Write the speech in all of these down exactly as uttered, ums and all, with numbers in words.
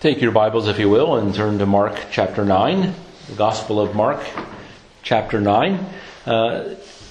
Take your Bibles, if you will, and turn to Mark chapter nine, the Gospel of Mark chapter nine. Uh,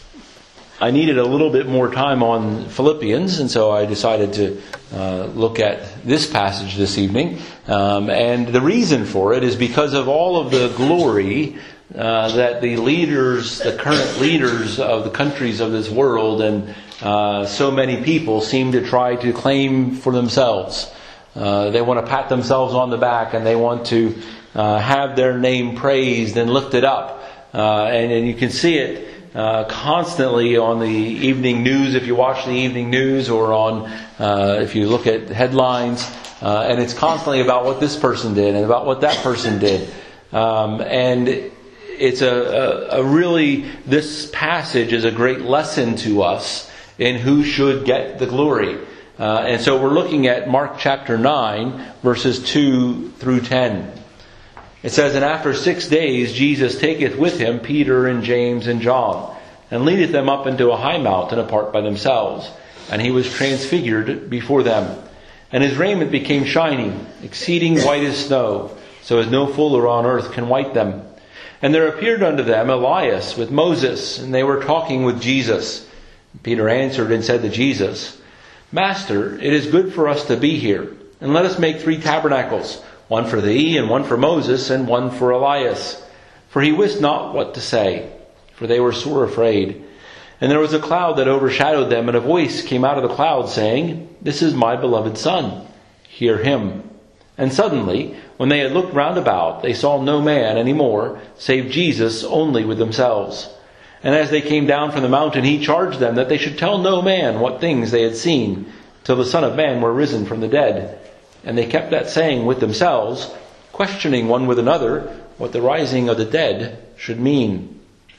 I needed a little bit more time on Philippians, and so I decided to uh, look at this passage this evening. Um, and the reason for it is because of all of the glory uh, that the leaders, the current leaders of the countries of this world, and uh, so many people seem to try to claim for themselves. Uh, they want to pat themselves on the back, and they want to uh, have their name praised and lifted up. Uh, and, and you can see it uh, constantly on the evening news, if you watch the evening news, or on uh, if you look at headlines. Uh, and it's constantly about what this person did and about what that person did. Um, and it's a, a, a really, this passage is a great lesson to us in who should get the glory. Uh, and so we're looking at Mark chapter nine, verses two through ten. It says, "And after six days Jesus taketh with him Peter and James and John, and leadeth them up into a high mountain apart by themselves. And he was transfigured before them. And his raiment became shining, exceeding white as snow, so as no fuller on earth can white them. And there appeared unto them Elias with Moses, and they were talking with Jesus. Peter answered and said to Jesus, Master, it is good for us to be here, and let us make three tabernacles, one for thee, and one for Moses, and one for Elias. For he wist not what to say, for they were sore afraid. And there was a cloud that overshadowed them, and a voice came out of the cloud, saying, This is my beloved Son, hear him. And suddenly, when they had looked round about, they saw no man any more, save Jesus only with themselves. And as they came down from the mountain, he charged them that they should tell no man what things they had seen, till the Son of Man were risen from the dead. And they kept that saying with themselves, questioning one with another what the rising of the dead should mean."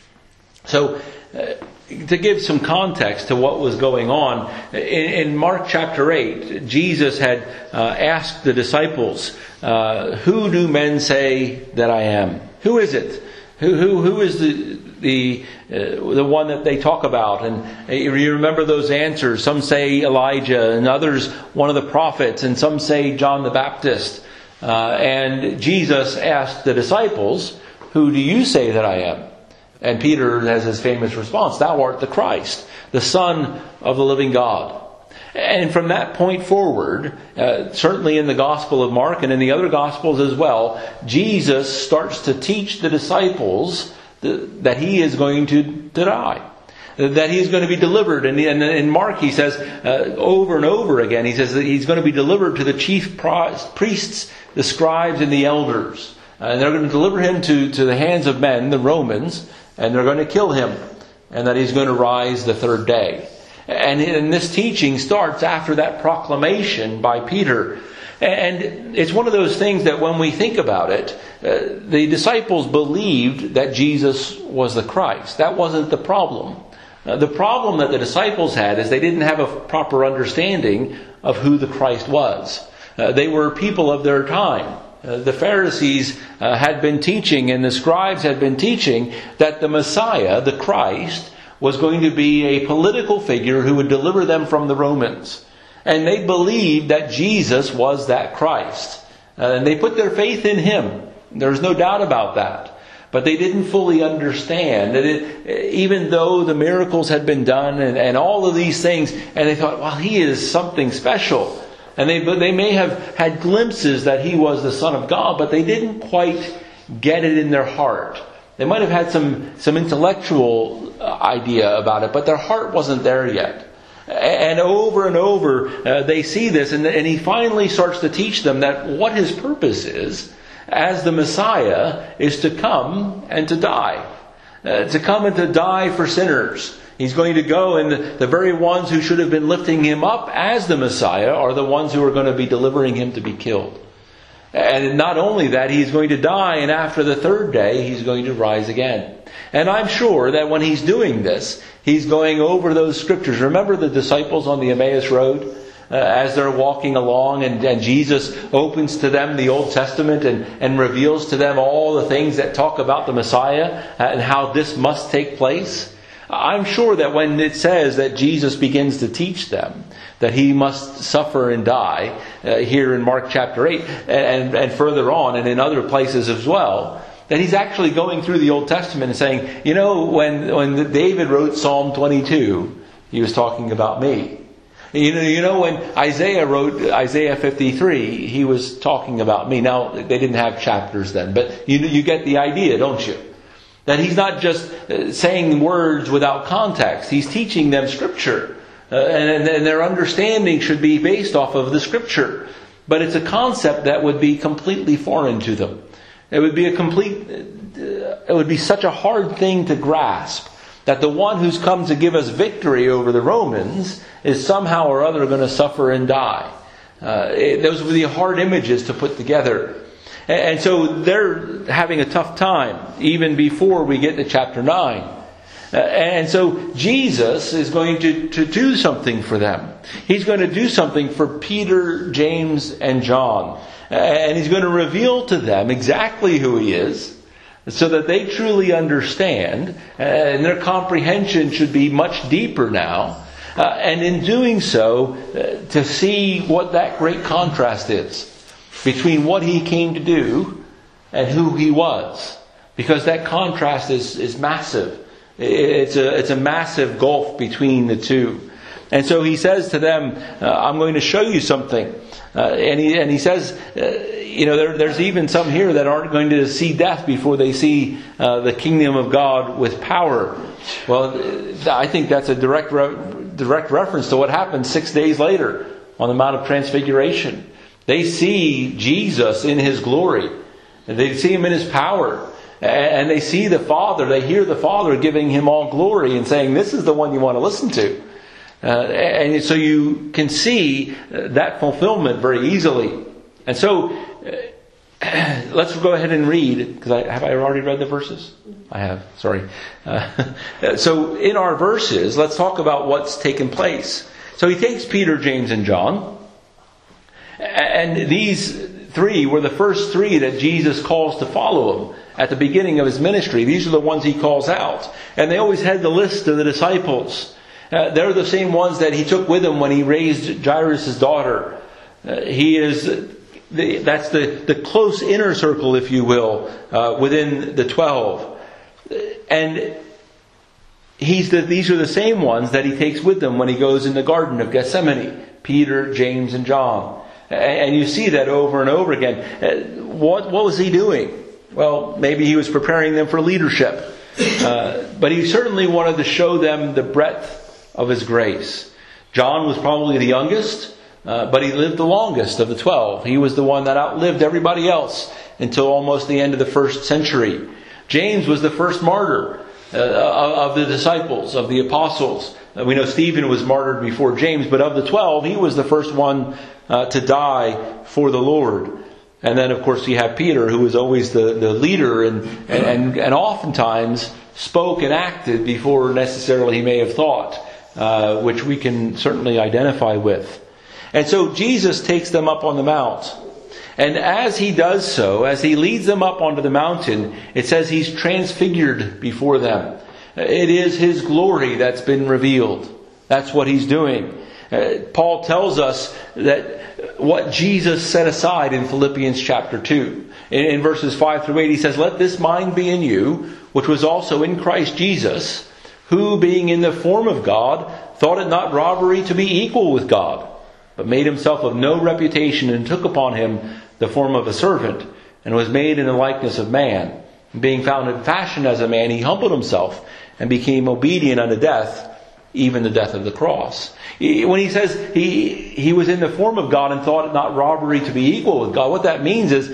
So, uh, to give some context to what was going on, in, in Mark chapter eight, Jesus had uh, asked the disciples, uh, "Who do men say that I am? Who is it? Who who who is the the uh, the one that they talk about?" And uh, you remember those answers. Some say Elijah, and others one of the prophets, and some say John the Baptist. Uh, and Jesus asked the disciples, "Who do you say that I am?" And Peter has his famous response, "Thou art the Christ, the Son of the living God." And from that point forward, uh, certainly in the Gospel of Mark and in the other Gospels as well, Jesus starts to teach the disciples th- that he is going to, to die, that he is going to be delivered. And in Mark he says uh, over and over again, he says that he's going to be delivered to the chief priests, the scribes, and the elders. Uh, and they're going to deliver him to, to the hands of men, the Romans, and they're going to kill him, and that he's going to rise the third day. And, and this teaching starts after that proclamation by Peter. And it's one of those things that when we think about it, uh, the disciples believed that Jesus was the Christ. That wasn't the problem. Uh, the problem that the disciples had is they didn't have a proper understanding of who the Christ was. Uh, they were people of their time. Uh, the Pharisees uh, had been teaching, and the scribes had been teaching, that the Messiah, the Christ, was going to be a political figure who would deliver them from the Romans. And they believed that Jesus was that Christ. Uh, and they put their faith in him. There's no doubt about that. But they didn't fully understand that it, even though the miracles had been done and, and all of these things, and they thought, well, he is something special. And they, they may have had glimpses that he was the Son of God, but they didn't quite get it in their heart. They might have had some, some intellectual idea about it, but their heart wasn't there yet. And over and over, uh, they see this, and, and he finally starts to teach them that what his purpose is, as the Messiah, is to come and to die. Uh, to come and to die for sinners. He's going to go, and the, the very ones who should have been lifting him up as the Messiah are the ones who are going to be delivering him to be killed. And not only that, he's going to die, and after the third day, he's going to rise again. And I'm sure that when he's doing this, he's going over those scriptures. Remember the disciples on the Emmaus Road? Uh, as they're walking along, and, and Jesus opens to them the Old Testament and, and reveals to them all the things that talk about the Messiah and how this must take place. I'm sure that when it says that Jesus begins to teach them, that he must suffer and die uh, here in Mark chapter eight and, and further on and in other places as well. That he's actually going through the Old Testament and saying, you know, when, when David wrote Psalm twenty-two, he was talking about me. You know, you know when Isaiah wrote Isaiah fifty-three, he was talking about me. Now, they didn't have chapters then, but you, you get the idea, don't you? That he's not just saying words without context. He's teaching them Scripture. Uh, and, and their understanding should be based off of the Scripture. But it's a concept that would be completely foreign to them. It would be a complete, uh, it would be such a hard thing to grasp that the one who's come to give us victory over the Romans is somehow or other going to suffer and die. Uh, it, those would be hard images to put together. And, and so they're having a tough time even before we get to chapter nine. Uh, and so Jesus is going to, to do something for them. He's going to do something for Peter, James, and John. And he's going to reveal to them exactly who he is, so that they truly understand, and their comprehension should be much deeper now. Uh, and in doing so, uh, to see what that great contrast is between what he came to do and who he was. Because that contrast is, is massive. It's a, it's a massive gulf between the two. And so he says to them, uh, I'm going to show you something. Uh, and he and he says, uh, you know, there, there's even some here that aren't going to see death before they see uh, the kingdom of God with power. Well, I think that's a direct re- direct reference to what happened six days later on the Mount of Transfiguration. They see Jesus in His glory. And they see Him in His power. And they see the Father. They hear the Father giving Him all glory and saying, this is the one you want to listen to. Uh, and so you can see that fulfillment very easily. And so, uh, let's go ahead and read, because I, have I already read the verses? I have, sorry. Uh, so in our verses, let's talk about what's taken place. So he takes Peter, James, and John. And these three were the first three that Jesus calls to follow Him at the beginning of His ministry. These are the ones He calls out. And they always had the list of the disciples. Uh, they're the same ones that He took with Him when He raised Jairus' daughter. Uh, he is, the, that's the, the close inner circle, if you will, uh, within the twelve. And he's the, these are the same ones that He takes with Him when He goes in the Garden of Gethsemane. Peter, James, and John. And you see that over and over again. What, what was He doing? Well, maybe He was preparing them for leadership. Uh, but He certainly wanted to show them the breadth of His grace. John was probably the youngest, uh, but he lived the longest of the twelve. He was the one that outlived everybody else until almost the end of the first century. James was the first martyr uh, of the disciples, of the apostles. Uh, we know Stephen was martyred before James, but of the twelve, he was the first one uh, to die for the Lord. And then, of course, you have Peter, who was always the, the leader and, and, and oftentimes spoke and acted before necessarily he may have thought. Uh, which we can certainly identify with. And so Jesus takes them up on the mount. And as He does so, as He leads them up onto the mountain, it says He's transfigured before them. It is His glory that's been revealed. That's what He's doing. Uh, Paul tells us that what Jesus set aside in Philippians chapter two. In, in verses five through eight, he says, let this mind be in you, which was also in Christ Jesus, who, being in the form of God, thought it not robbery to be equal with God, but made Himself of no reputation, and took upon Him the form of a servant, and was made in the likeness of man. And being found in fashion as a man, He humbled Himself, and became obedient unto death, even the death of the cross. When he says he he was in the form of God and thought it not robbery to be equal with God, what that means is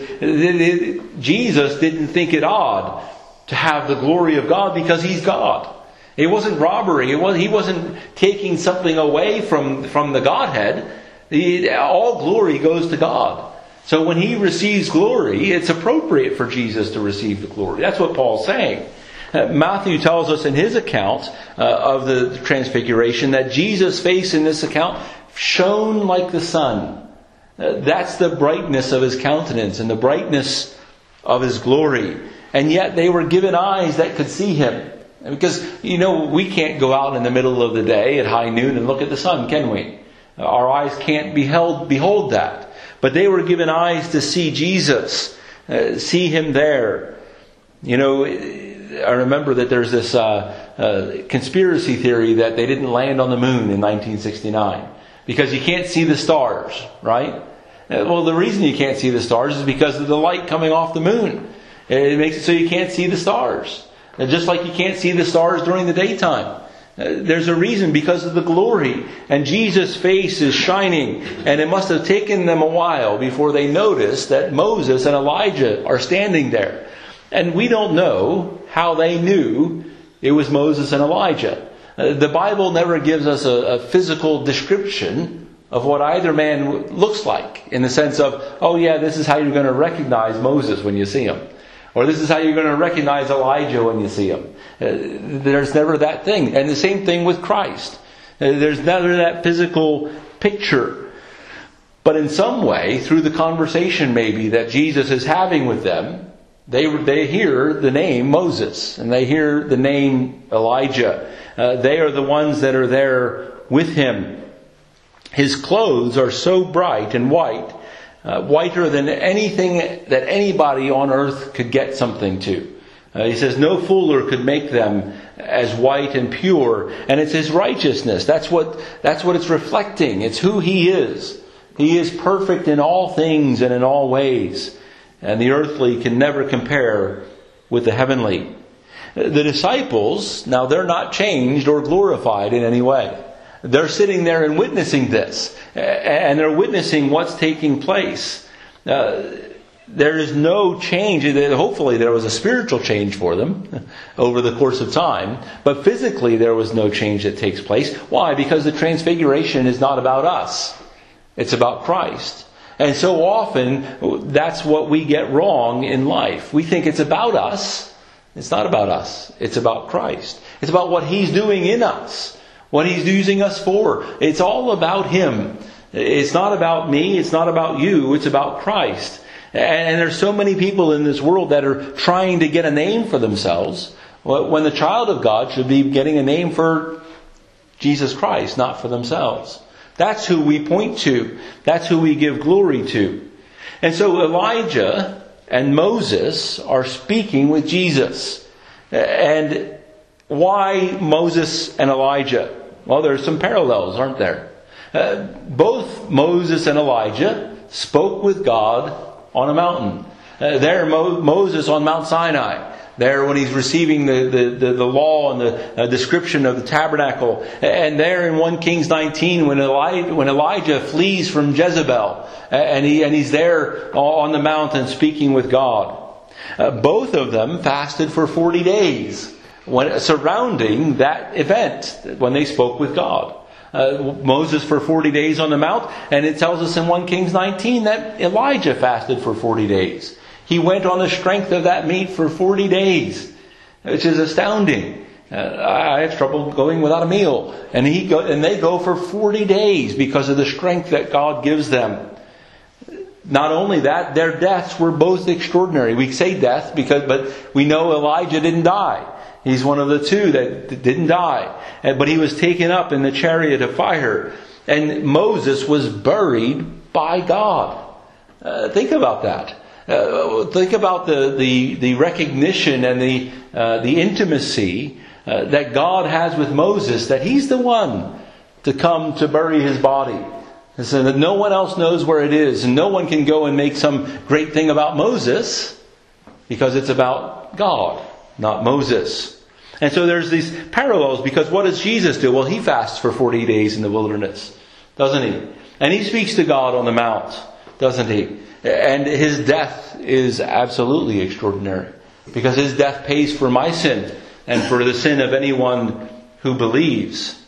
that Jesus didn't think it odd to have the glory of God because He's God. It wasn't robbery. It was, he wasn't taking something away from, from the Godhead. The, all glory goes to God. So when He receives glory, it's appropriate for Jesus to receive the glory. That's what Paul's saying. Uh, Matthew tells us in his account uh, of the Transfiguration that Jesus' face in this account shone like the sun. Uh, that's the brightness of His countenance and the brightness of His glory. And yet they were given eyes that could see Him. Because, you know, we can't go out in the middle of the day at high noon and look at the sun, can we? Our eyes can't beheld, behold that. But they were given eyes to see Jesus, uh, see Him there. You know, I remember that there's this uh, uh, conspiracy theory that they didn't land on the moon in nineteen sixty-nine because you can't see the stars, right? Uh, well, the reason you can't see the stars is because of the light coming off the moon. It makes it so you can't see the stars. And just like you can't see the stars during the daytime. Uh, there's a reason, because of the glory. And Jesus' face is shining. And it must have taken them a while before they noticed that Moses and Elijah are standing there. And we don't know how they knew it was Moses and Elijah. Uh, the Bible never gives us a, a physical description of what either man looks like. In the sense of, oh yeah, this is how you're going to recognize Moses when you see him. Or this is how you're going to recognize Elijah when you see him. Uh, there's never that thing. And the same thing with Christ. Uh, there's never that physical picture. But in some way, through the conversation maybe that Jesus is having with them, they they hear the name Moses. And they hear the name Elijah. Uh, they are the ones that are there with him. His clothes are so bright and white. Uh, whiter than anything that anybody on earth could get something to. Uh, he says no fuller could make them as white and pure. And it's His righteousness. That's what, that's what it's reflecting. It's who He is. He is perfect in all things and in all ways. And the earthly can never compare with the heavenly. The disciples, now they're not changed or glorified in any way. They're sitting there and witnessing this. And they're witnessing what's taking place. Uh, there is no change. Hopefully there was a spiritual change for them over the course of time. But physically there was no change that takes place. Why? Because the transfiguration is not about us. It's about Christ. And so often that's what we get wrong in life. We think it's about us. It's not about us. It's about Christ. It's about what He's doing in us. What He's using us for. It's all about Him. It's not about me. It's not about you. It's about Christ. And there's so many people in this world that are trying to get a name for themselves, when the child of God should be getting a name for Jesus Christ, not for themselves. That's who we point to. That's who we give glory to. And so Elijah and Moses are speaking with Jesus. And why Moses and Elijah? Well, there's some parallels, aren't there? Uh, both Moses and Elijah spoke with God on a mountain. Uh, there, Mo- Moses on Mount Sinai. There, when he's receiving the, the, the, the law and the uh, description of the tabernacle. And there in First Kings nineteen, when Elijah, when Elijah flees from Jezebel, and he and he's there on the mountain speaking with God. Uh, both of them fasted for forty days. When, surrounding that event when they spoke with God. Uh, Moses for forty days on the mount, and it tells us in First Kings nineteen that Elijah fasted for forty days. He went on the strength of that meat for forty days, which is astounding. Uh, I have trouble going without a meal, and he go, and they go for forty days because of the strength that God gives them. Not only that, their deaths were both extraordinary. We say death because, but we know Elijah didn't die. He's one of the two that didn't die. But he was taken up in the chariot of fire. And Moses was buried by God. Uh, think about that. Uh, think about the, the, the recognition and the, uh, the intimacy uh, that God has with Moses. That he's the one to come to bury his body. And so that no one else knows where it is. And no one can go and make some great thing about Moses. Because it's about God, not Moses. And so there's these parallels, because what does Jesus do? Well, He fasts for forty days in the wilderness, doesn't He? And He speaks to God on the mount, doesn't He? And His death is absolutely extraordinary, because His death pays for my sin and for the sin of anyone who believes.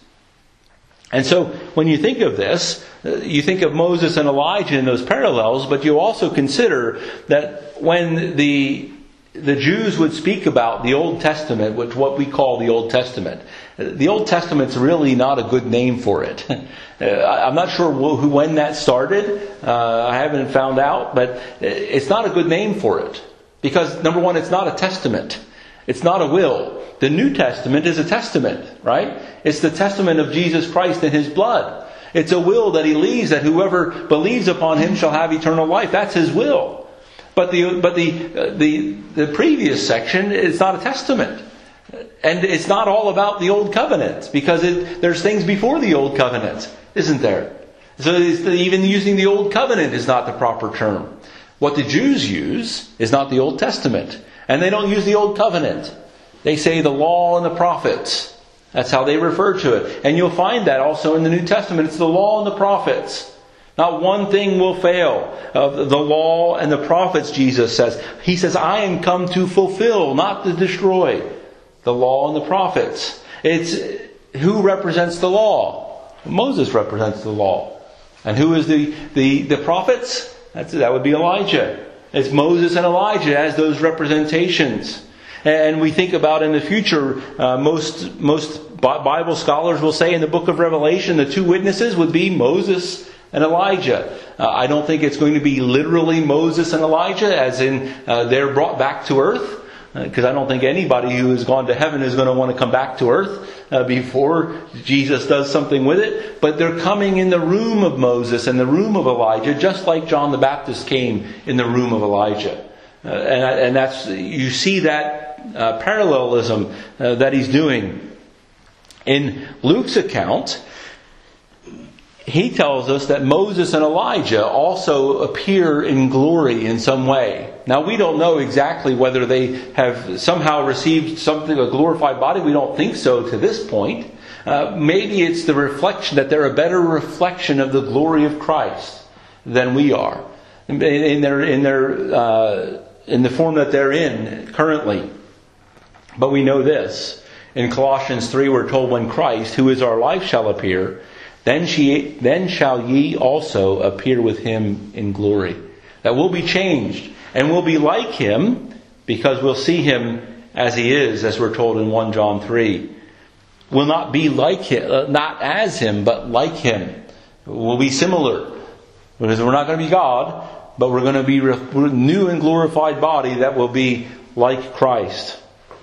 And so when you think of this, you think of Moses and Elijah in those parallels, but you also consider that when the The Jews would speak about the Old Testament, which what we call the Old Testament. The Old Testament's really not a good name for it. I'm not sure who, when that started. Uh, I haven't found out, but it's not a good name for it. Because, number one, it's not a testament. It's not a will. The New Testament is a testament, right? It's the testament of Jesus Christ and His blood. It's a will that he leaves, that whoever believes upon him shall have eternal life. That's his will. But the but the uh, the the previous section is not a testament. And it's not all about the Old Covenant, because it, there's things before the Old Covenant, isn't there? So it's the, even using the Old Covenant is not the proper term. What the Jews use is not the Old Testament. And they don't use the Old Covenant. They say the law and the prophets. That's how they refer to it. And you'll find that also in the New Testament. It's the law and the prophets. Not one thing will fail of the law and the prophets, Jesus says. He says, I am come to fulfill, not to destroy. The law and the prophets. It's who represents the law? Moses represents the law. And who is the, the, the prophets? That's, that would be Elijah. It's Moses and Elijah as those representations. And we think about in the future, uh, most, most Bible scholars will say in the book of Revelation, the two witnesses would be Moses and Elijah. Uh, I don't think it's going to be literally Moses and Elijah, as in uh, they're brought back to earth. Because uh, I don't think anybody who has gone to heaven is going to want to come back to earth uh, before Jesus does something with it. But they're coming in the room of Moses and the room of Elijah, just like John the Baptist came in the room of Elijah. Uh, and, and that's you see that uh, parallelism uh, that he's doing. In Luke's account, he tells us that Moses and Elijah also appear in glory in some way. Now, we don't know exactly whether they have somehow received something, a glorified body. We don't think so to this point. Uh, maybe it's the reflection that they're a better reflection of the glory of Christ than we are in, in their in their uh, in the form that they're in currently. But we know this. In Colossians three, we're told, when Christ, who is our life, shall appear, Then she, then shall ye also appear with him in glory. That we'll be changed. And we'll be like him, because we'll see him as he is, as we're told in First John three. We'll not be like him, uh, not as him, but like him. We'll be similar. Because we're not going to be God, but we're going to be a new and glorified body that will be like Christ.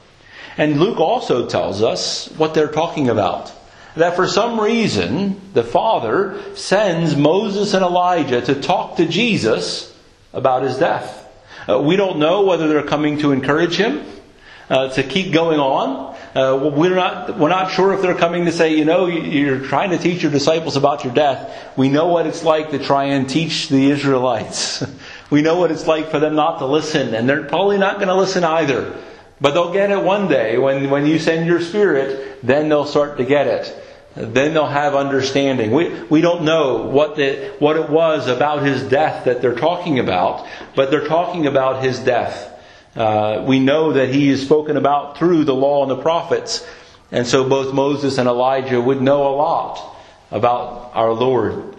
And Luke also tells us what they're talking about. That for some reason, the Father sends Moses and Elijah to talk to Jesus about his death. Uh, we don't know whether they're coming to encourage him, uh, to keep going on. Uh, we're not we're not sure if they're coming to say, you know, you're trying to teach your disciples about your death. We know what it's like to try and teach the Israelites. We know what it's like for them not to listen, and they're probably not going to listen either. But they'll get it one day. When, when you send your Spirit, then they'll start to get it. Then they'll have understanding. We we don't know what the what it was about his death that they're talking about, but they're talking about his death. Uh, we know that he is spoken about through the law and the prophets, and so both Moses and Elijah would know a lot about our Lord.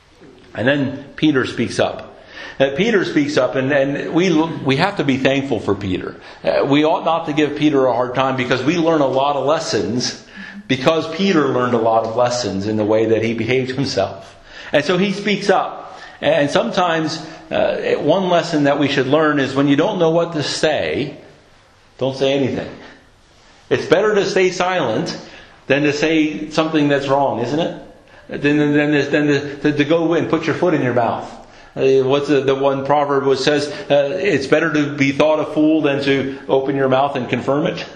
And then Peter speaks up. Uh, Peter speaks up, and, and we we have to be thankful for Peter. Uh, we ought not to give Peter a hard time, because we learn a lot of lessons. Because Peter learned a lot of lessons in the way that he behaved himself. And so he speaks up. And sometimes uh, one lesson that we should learn is when you don't know what to say, don't say anything. It's better to stay silent than to say something that's wrong, isn't it? Than, than, than to, to, to go and put your foot in your mouth. Uh, what's the, the one proverb which says, uh, it's better to be thought a fool than to open your mouth and confirm it?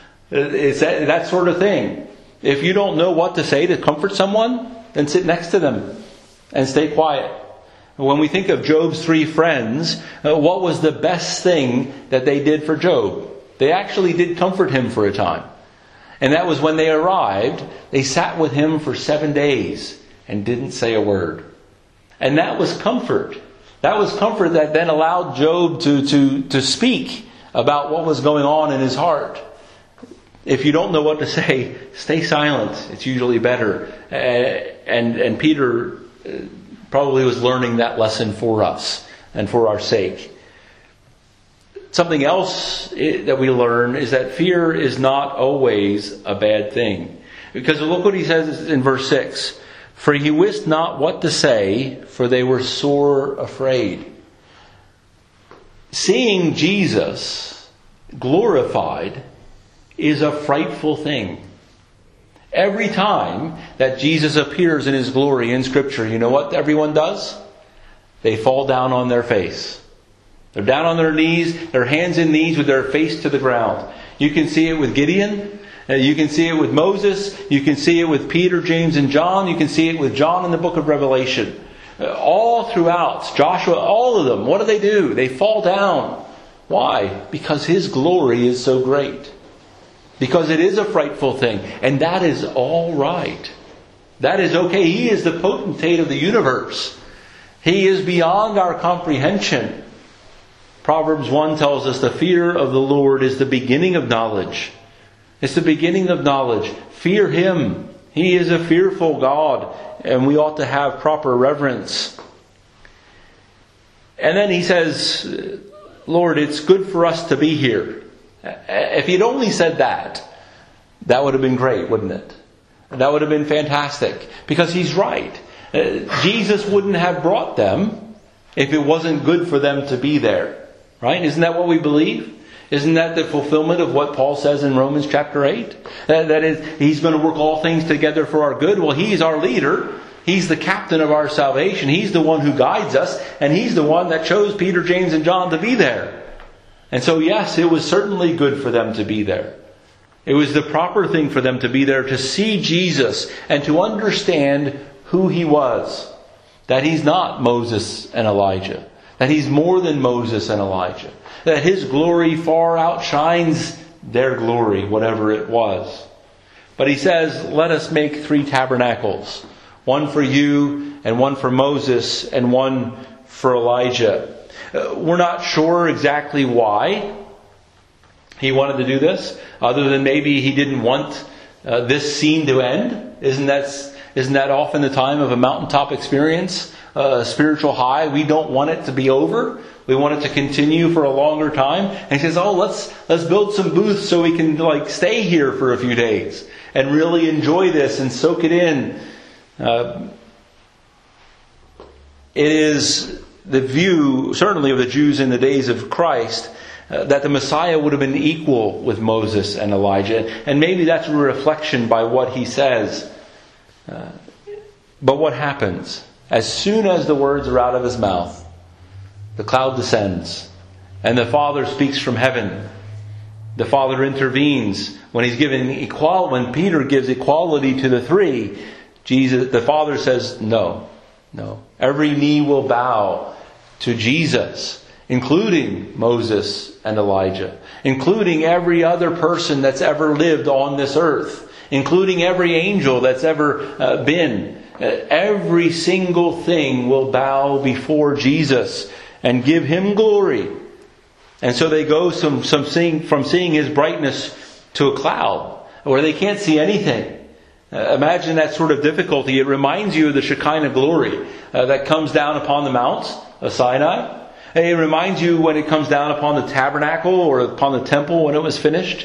It's that, that sort of thing. If you don't know what to say to comfort someone, then sit next to them and stay quiet. When we think of Job's three friends, uh, what was the best thing that they did for Job? They actually did comfort him for a time. And that was when they arrived, they sat with him for seven days and didn't say a word. And that was comfort. That was comfort that then allowed Job to, to, to speak about what was going on in his heart. If you don't know what to say, stay silent. It's usually better. Uh, and and Peter probably was learning that lesson for us and for our sake. Something else that we learn is that fear is not always a bad thing. Because look what he says in verse six. For he wist not what to say, for they were sore afraid. Seeing Jesus glorified is a frightful thing. Every time that Jesus appears in His glory in Scripture, you know what everyone does? They fall down on their face. They're down on their knees, their hands and knees with their face to the ground. You can see it with Gideon. You can see it with Moses. You can see it with Peter, James, and John. You can see it with John in the book of Revelation. All throughout, Joshua, all of them, what do they do? They fall down. Why? Because His glory is so great. Because it is a frightful thing. And that is all right. That is okay. He is the potentate of the universe. He is beyond our comprehension. Proverbs one tells us the fear of the Lord is the beginning of knowledge. It's the beginning of knowledge. Fear Him. He is a fearful God, and we ought to have proper reverence. And then He says, Lord, it's good for us to be here. If He'd only said that, that would have been great, wouldn't it? That would have been fantastic. Because He's right. Jesus wouldn't have brought them if it wasn't good for them to be there. Right? Isn't that what we believe? Isn't that the fulfillment of what Paul says in Romans chapter eight? That, that is, He's going to work all things together for our good. Well, He's our leader. He's the captain of our salvation. He's the one who guides us. And He's the one that chose Peter, James, and John to be there. And so, yes, it was certainly good for them to be there. It was the proper thing for them to be there, to see Jesus and to understand who He was. That He's not Moses and Elijah. That He's more than Moses and Elijah. That His glory far outshines their glory, whatever it was. But He says, let us make three tabernacles. One for you, and one for Moses, and one for Elijah. Uh, we're not sure exactly why He wanted to do this, other than maybe He didn't want uh, this scene to end. Isn't that, isn't that often the time of a mountaintop experience? A spiritual high. We don't want it to be over. We want it to continue for a longer time. And He says, oh, let's let's build some booths so we can like stay here for a few days and really enjoy this and soak it in. Uh, it is the view, certainly of the Jews in the days of Christ, uh, that the Messiah would have been equal with Moses and Elijah. And maybe that's a reflection by what He says. Uh, but what happens? As soon as the words are out of His mouth, the cloud descends, and the Father speaks from heaven. The Father intervenes when He's given equal. When Peter gives equality to the three, Jesus, the Father says, "No, no. Every knee will bow to Jesus, including Moses and Elijah, including every other person that's ever lived on this earth, including every angel that's ever uh, been." Every single thing will bow before Jesus and give Him glory. And so they go some, some seeing, from seeing His brightness to a cloud where they can't see anything. Uh, imagine that sort of difficulty. It reminds you of the Shekinah glory uh, that comes down upon the Mount of Sinai. And it reminds you when it comes down upon the tabernacle or upon the temple when it was finished.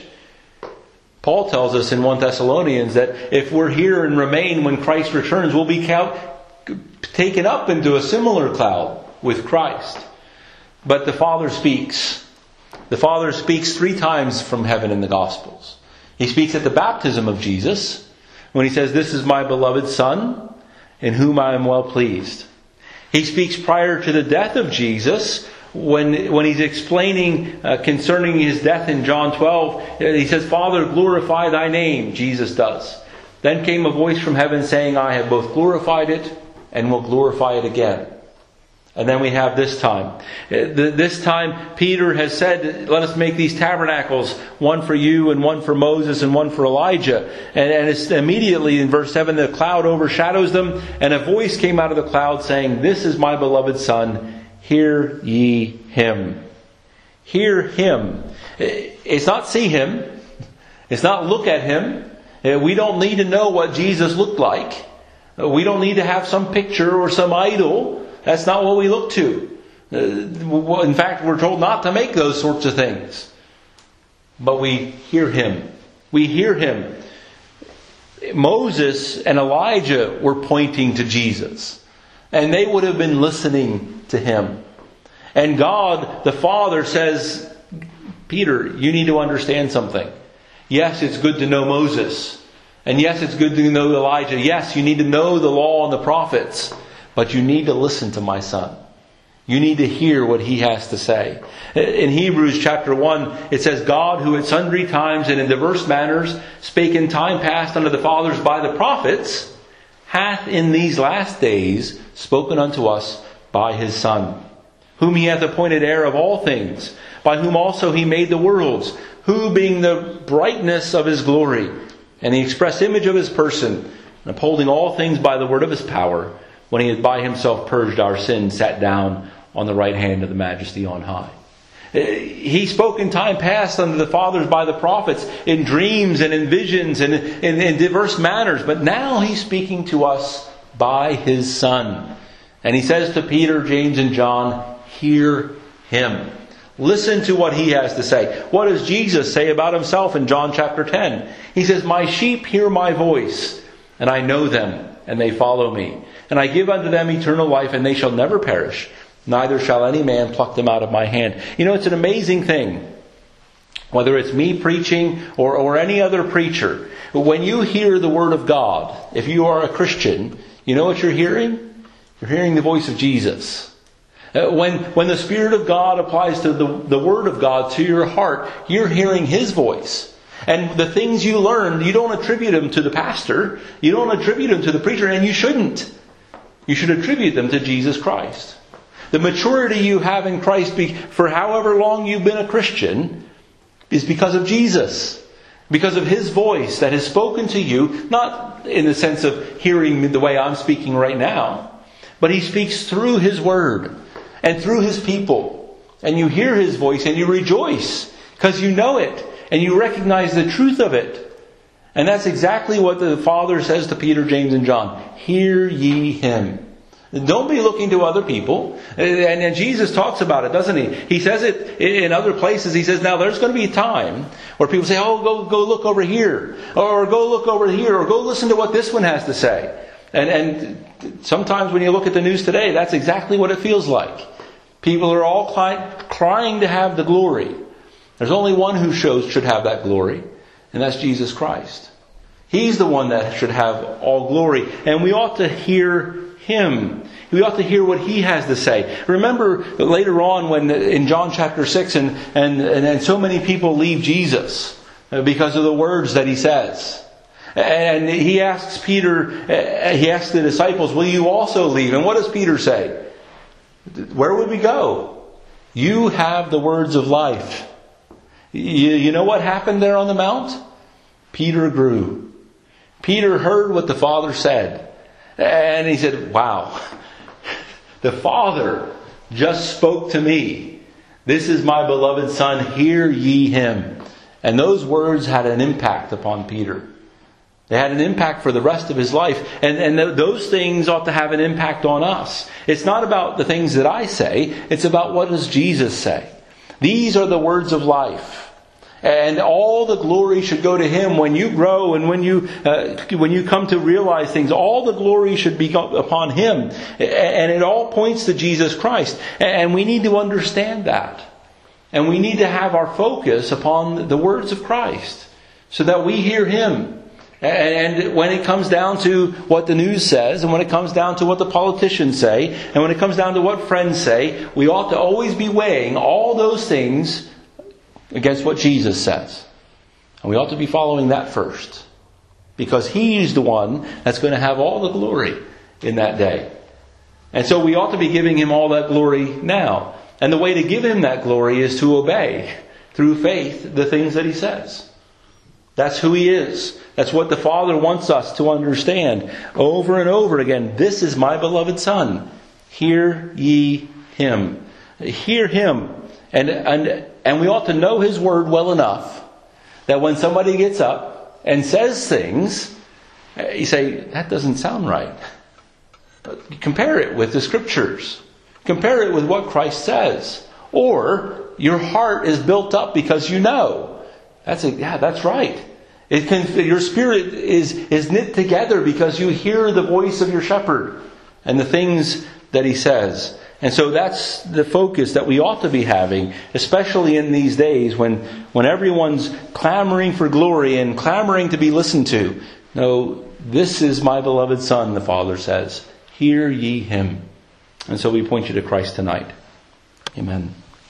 Paul tells us in First Thessalonians that if we're here and remain when Christ returns, we'll be count, taken up into a similar cloud with Christ. But the Father speaks. The Father speaks three times from heaven in the Gospels. He speaks at the baptism of Jesus when He says, "This is my beloved Son, in whom I am well pleased." He speaks prior to the death of Jesus When when He's explaining uh, concerning His death in John twelve, He says, "Father, glorify Thy name," Jesus does. Then came a voice from heaven saying, "I have both glorified it and will glorify it again." And then we have this time. This time Peter has said, "Let us make these tabernacles, one for you and one for Moses and one for Elijah." And, and it's immediately in verse seven, the cloud overshadows them, and a voice came out of the cloud saying, "This is my beloved Son. Hear ye Him." Hear Him. It's not see Him. It's not look at Him. We don't need to know what Jesus looked like. We don't need to have some picture or some idol. That's not what we look to. In fact, we're told not to make those sorts of things. But we hear Him. We hear Him. Moses and Elijah were pointing to Jesus. And they would have been listening to Him. And God, the Father, says, "Peter, you need to understand something. Yes, it's good to know Moses. And yes, it's good to know Elijah. Yes, you need to know the law and the prophets. But you need to listen to my son. You need to hear what he has to say. In Hebrews chapter one, it says, God, who at sundry times and in diverse manners spake in time past unto the fathers by the prophets, hath in these last days spoken unto us by his Son, whom he hath appointed heir of all things, by whom also he made the worlds, who being the brightness of his glory, and the express image of his person, and upholding all things by the word of his power, when he had by himself purged our sins, sat down on the right hand of the majesty on high. He spoke in time past unto the fathers by the prophets, in dreams and in visions and in, in diverse manners. But now he's speaking to us by his Son. And he says to Peter, James, and John, hear him. Listen to what he has to say. What does Jesus say about himself in John chapter ten? He says, my sheep hear my voice, and I know them, and they follow me. And I give unto them eternal life, and they shall never perish. Neither shall any man pluck them out of my hand. You know, it's an amazing thing. Whether it's me preaching or, or any other preacher. When you hear the Word of God, if you are a Christian, you know what you're hearing? You're hearing the voice of Jesus. Uh, when, when the Spirit of God applies to the, the Word of God to your heart, you're hearing His voice. And the things you learn, you don't attribute them to the pastor. You don't attribute them to the preacher, and you shouldn't. You should attribute them to Jesus Christ. The maturity you have in Christ for however long you've been a Christian is because of Jesus. Because of His voice that has spoken to you, not in the sense of hearing the way I'm speaking right now, but He speaks through His Word and through His people. And you hear His voice and you rejoice because you know it and you recognize the truth of it. And that's exactly what the Father says to Peter, James, and John. Hear ye Him. Don't be looking to other people. And, and Jesus talks about it, doesn't He? He says it in other places. He says, now there's going to be a time where people say, oh, go go look over here. Or go look over here. Or go listen to what this one has to say. And, and sometimes when you look at the news today, that's exactly what it feels like. People are all cry, crying to have the glory. There's only one who shows should have that glory. And that's Jesus Christ. He's the one that should have all glory. And we ought to hear Him. We ought to hear what He has to say. Remember later on when in John chapter six and, and, and so many people leave Jesus because of the words that He says. And He asks Peter, He asks the disciples, will you also leave? And what does Peter say? Where would we go? You have the words of life. You, you know what happened there on the mount? Peter grew. Peter heard what the Father said. And he said, wow, the Father just spoke to me. This is my beloved Son, hear ye Him. And those words had an impact upon Peter. They had an impact for the rest of his life. And, and th- those things ought to have an impact on us. It's not about the things that I say. It's about what does Jesus say. These are the words of life. And all the glory should go to Him when you grow and when you uh, when you come to realize things. All the glory should be upon Him. And it all points to Jesus Christ. And we need to understand that. And we need to have our focus upon the words of Christ so that we hear Him. And when it comes down to what the news says, and when it comes down to what the politicians say, and when it comes down to what friends say, we ought to always be weighing all those things against what Jesus says. And we ought to be following that first. Because He's the one that's going to have all the glory in that day. And so we ought to be giving Him all that glory now. And the way to give Him that glory is to obey, through faith, the things that He says. That's who He is. That's what the Father wants us to understand over and over again. This is my beloved Son. Hear ye Him. Hear Him. And, and, and we ought to know His Word well enough that when somebody gets up and says things, you say, that doesn't sound right. But compare it with the Scriptures. Compare it with what Christ says. Or your heart is built up because you know. That's a, yeah, that's right. It can, your spirit is, is knit together because you hear the voice of your shepherd and the things that he says. And so that's the focus that we ought to be having, especially in these days when, when everyone's clamoring for glory and clamoring to be listened to. No, this is my beloved Son, the Father says. Hear ye him. And so we point you to Christ tonight. Amen.